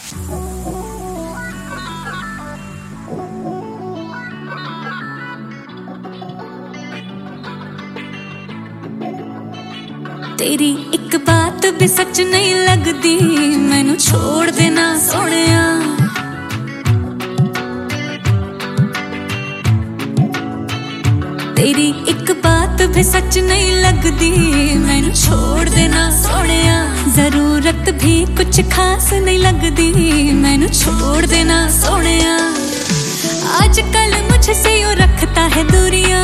तेरी एक बात भी सच नहीं लगदी, मैनू छोड़ देना सोहणिया। तेरी एक बात भी सच नहीं लगदी, मैनू छोड़ देना सोहणिया। जरूरत भी कुछ खास नहीं लगदी, मैनू छोड़ देना सोहणिया। आजकल मुझसे यूं रखता है दूरियां,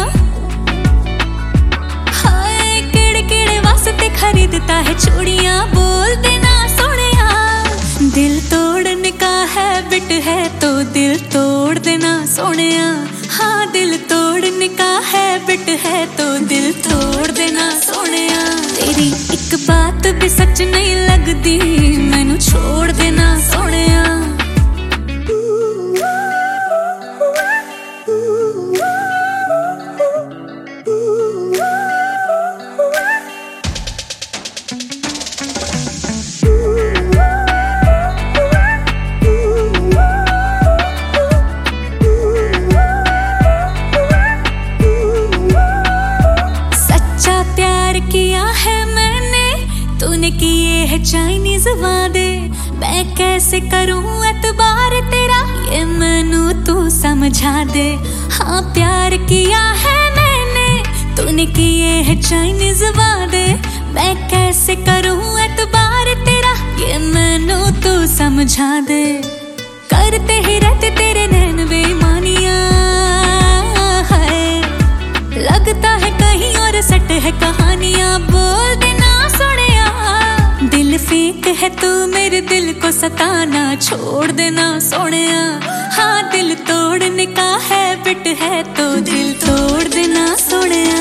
खरीदता है चूड़ियां। बोल देना सोहणिया, दिल तोड़ने का हैबिट है तो दिल तोड़ देना सोहणिया। हाँ दिल तोड़ने का हैबिट है तो दिल तोड़ देना सोहणिया। तेरी एक बात भी सच नहीं लगदी, मैनू छोड़ देना सोहणिया। तूने किए है चाइनीज वादे, मैं कैसे करूं एतबार तेरा, ये मैनू तू समझा दे। हाँ प्यार किया है मैंने, तूने किए है चाइनीज वादे, मैं कैसे करूं एतबार तेरा, ये मैनू तू समझा दे। करते ही रहते तेरे नैन बेईमानियां, है लगता है कहीं और सट है कहानियां। बोल देना दिल फेंक है तू मेरे दिल को सताना, छोड़ देना सोहणिया। हाँ दिल तोड़ने का हैबिट है तो दिल तोड़ देना सोहणिया।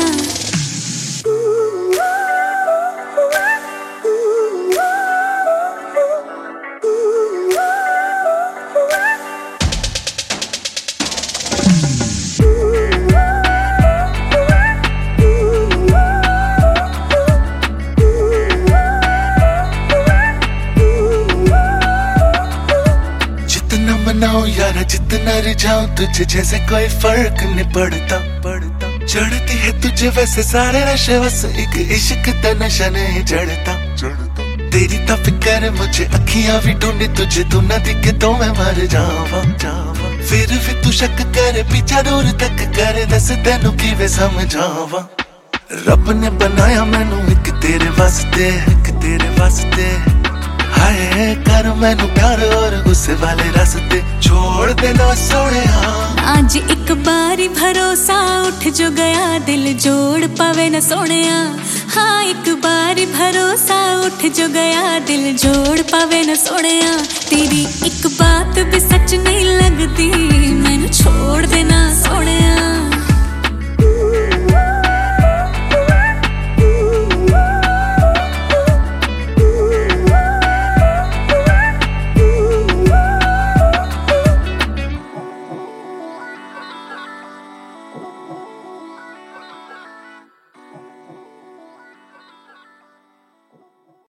यार जितना रिझाऊं तुझे जैसे कोई फर्क नहीं पड़ता। चढ़ती है तुझे वैसे सारे नशे, बस एक इश्क का नशा नहीं चढ़ता। तेरी तो फिक्र मुझे अखियां भी ढूंढी तुझे, तू ना दिखे तो मैं मर जावा। फिर भी तू शक करे पीछा दूर तक करे, दस तेनू किवें समझावा। रब ने बनाया मैनू एक तेरे वास्ते, एक तेरे वास्ते। हाय कर मैनू प्यार और गुस्से वाले रास्ते, छोड़ देना सोहणिया। आज एक बारी भरोसा उठ जो गया, दिल जोड़ पावे न सोहणिया। हाँ एक बारी भरोसा उठ जो गया, दिल जोड़ पावे न सोहणिया। तेरी एक बात भी सच नहीं लगदी, मैनू छोड़ देना।